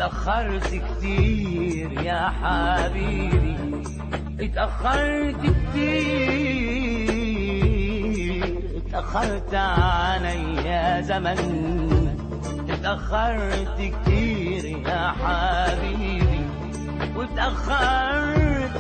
اتأخرت كتير يا حبيبي، اتأخرت كتير، اتأخرت علي يا زمن، اتأخرت كتير يا حبيبي، واتأخرت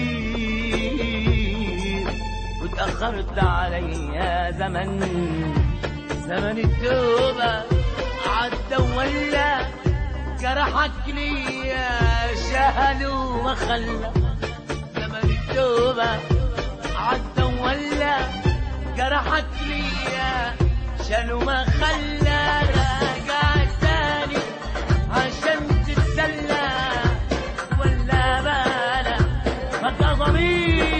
كتير، واتأخرت علي يا زمن. زمن التوبة عدى ولا جرحك ليا شهد وما خلى. زمن التوبة عدى ولا جرحك ليا شال وما خلى. راجع تاني عشان تتسلى ولا بالك بقى ضمير.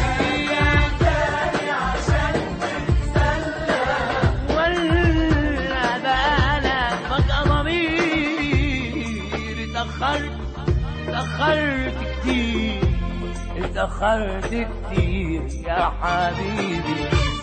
اتأخرت كتير، اتأخرت كتير يا حبيبي.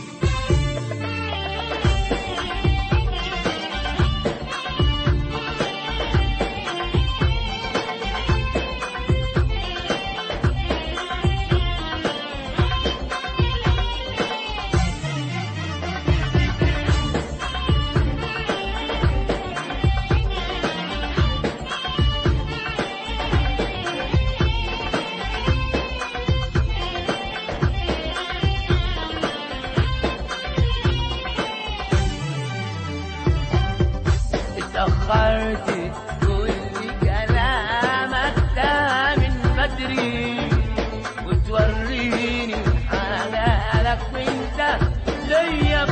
اتأخرت تقول لي كلامك ده من بدري، وتوريني حلالك وانت ليا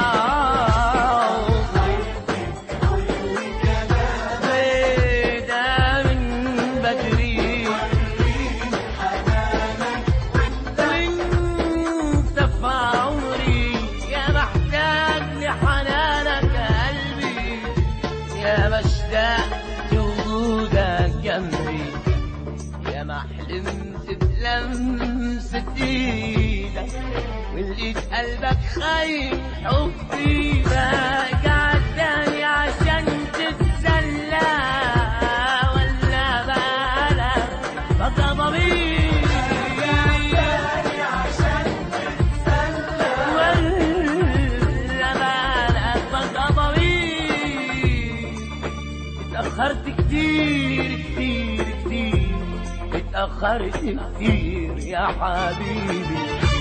بعمري. تقول لي كلامك ده من بدري، وتوريني حلالك وانت في عمري. يا محتاج لحنانك قلبي، يا مشتاق لوجودك جنبي، يا ما حلمت بلمسة ايدك ولقيت قلبك خايف حبي. راجع تاني عشان تتسلى ولا بالك بقى ضمير. اتأخرت كتير كتير كتير، اتأخرت كتير يا حبيبي.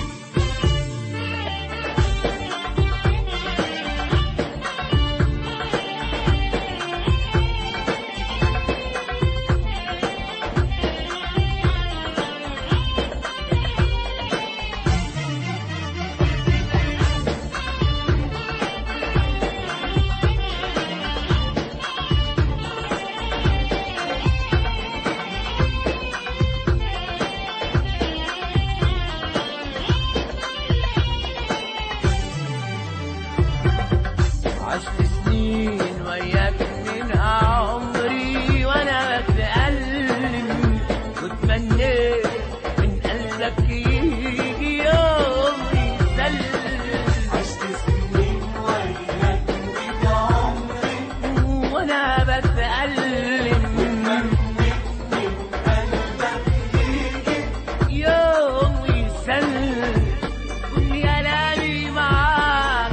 عشت سنين وياك منها عمري وانا بتألم، واتمنيت من قلبك يجي يوم يسلم. عشت سنين وياك منها عمري وانا بتألم، واتمنيت من قلبك يجي يوم يسلم. يا لالي معاك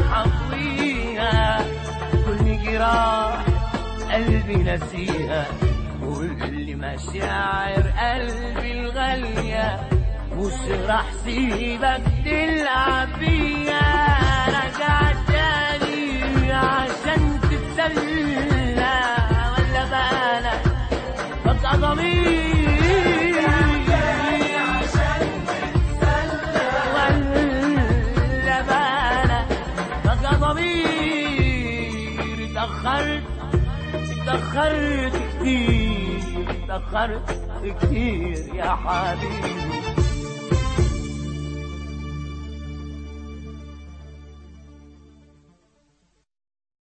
قلبي نسيها، كل مشاعر قلبي الغالية مش راح سيبك تلعب بيها. راجع تاني عشان تتسلى ولا بالك بقى ضمير. عشان تتسلى ولا بالك بقى ضمير. اتأخرت كتير، اتأخرت كتير يا حبيبي.